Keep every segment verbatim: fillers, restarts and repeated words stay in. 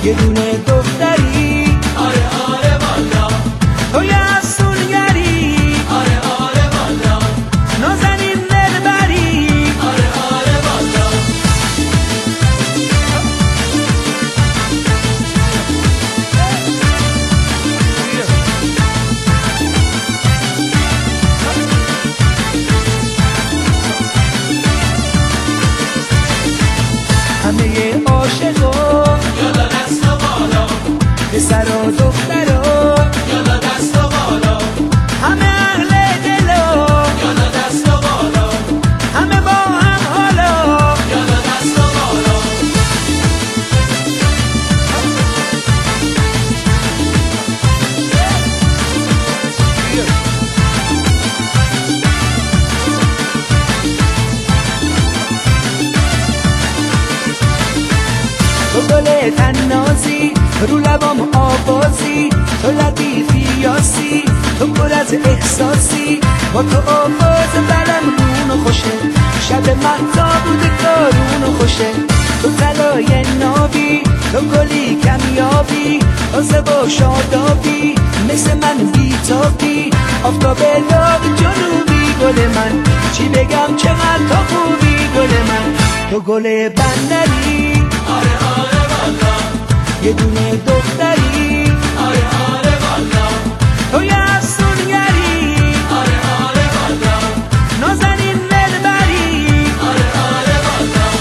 یه دونه دختری، آره آره والا، توی افسونگری، آره آره والا، نازنین دلبری، آره آره والا. همه عاشقا یالا دست و بالا، پسر و دخترا، یالا دست و بالا، همه اهل دلا، یالا دست و بالا، همه با هم حالا. یالا دست و بالا. تو گل تنازی، رو لبام آوازی، تو لطیفی یاسی، تو پر از احساسی، با تو آواز بلم رون و خوشه، شب مهتا بوده کارون و خوشه. تو طلای نابی، تو گلی کمیابی، تازه و شادابی، مثل من بیتابی، آفتاب داغ جنوبی. گل من چی بگم چقدر تو خوبی، گل من تو گل بندری، آره آره والا، یه دونه دختری، آره آره والا، توی افسونگری، آره آره والا، نازنین دلبری. آره آره والا.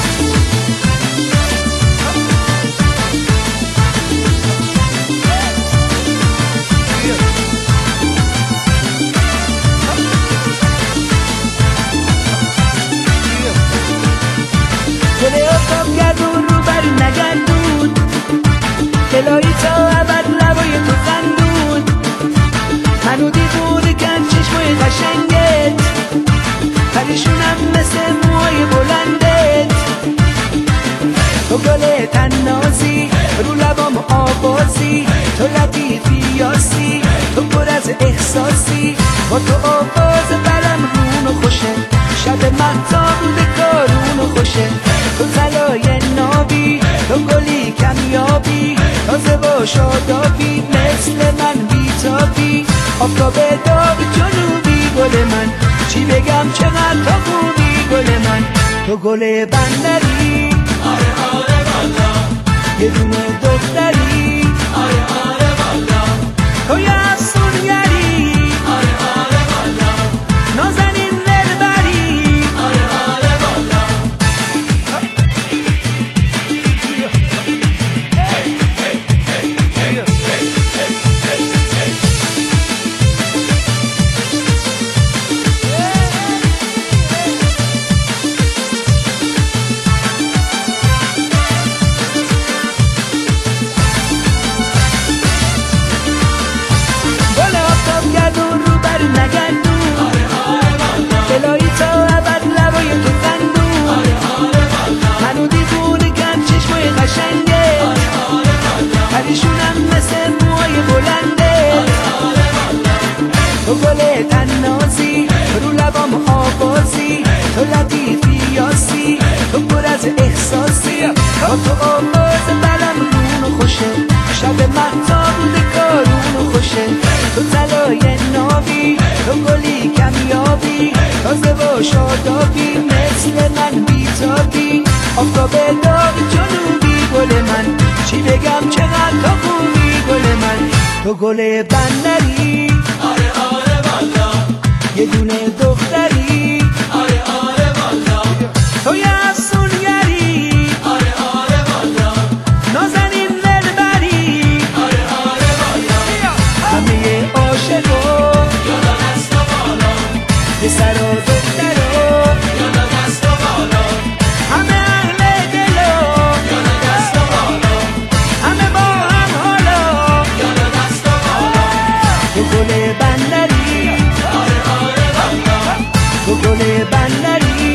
گل آفتاب گردون رو بر نگردون، دلایی تا ابد لبای تو خندون، منو دیوونه کن چشمای قشنگت، پریشونم مثل موهای بلندت. تو گل تنازی، رو لبام آوازی، تو لطیفی یاسی، تو پر از احساسی، با تو آواز بلم رون و خوشه، شب مهتا بوده کارون و خوشه. تو طلای نابی، تو گلی کمیابی، تازه و شادابی، مثل من بیتابی، آفتاب داغ جنوبی. گل من چی بگم چقدر تو خوبی، گل من تو گل بندری، آره آره والا، یه دونه دختری، آره آره والا، توی افسونگری، آره آره والا، نازنین دلبری. آره آره والا. گل آفتاب گردون رو بر نگردون، آره آره والا، دلایی تا ابد لبای تو خندون، آره آره والا، منو دیوونه کن چشمای قشنگت، آره آره والا، پریشونم مثل موهای بلندت. آره والا. تو گل تنازی، رو لبام آوازی، تو لطیفی یاسی، تو پر از احساسی، با تو آواز بلم رون و خوشه، شب مهتا بوده کارون و خوشه. تو طلای نابی، تو گلی کمیابی، تازه و شادابی، مثل من بیتابی، آفتاب داغ جنوبی. گل من چی بگم چقدر تو خوبی، گل من تو گل بندری، آره آره والا، یه دونه دختری، آره آره والا، توی افسونگری، آره آره والا، نازنین دلبری. آره آره والا. همه عاشقا یالا دست و بالا، پسر و دخترا، یالا دست و بالا، همه اهل دلا، یالا دست و بالا، همه با هم حالا. یالا دست و بالا. تو گل بندری، آره آره والا، تو گل بندری،